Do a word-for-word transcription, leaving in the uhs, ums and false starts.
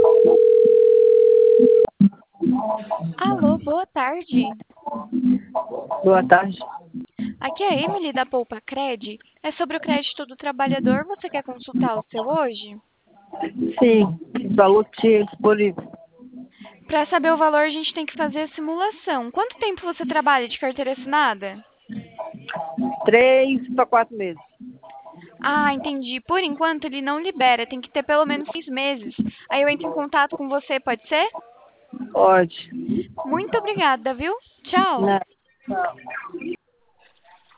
Alô, boa tarde. Boa tarde. Aqui é a Emily da Poupa Cred. É sobre o crédito do trabalhador. Você quer consultar o seu hoje? Sim, valor tinha disponível. Para saber o valor, a gente tem que fazer a simulação. Quanto tempo você trabalha de carteira assinada? Três para quatro meses. Ah, entendi. Por enquanto ele não libera, tem que ter pelo menos seis meses. Aí eu entro em contato com você, pode ser? Pode. Muito obrigada, viu? Tchau. Né?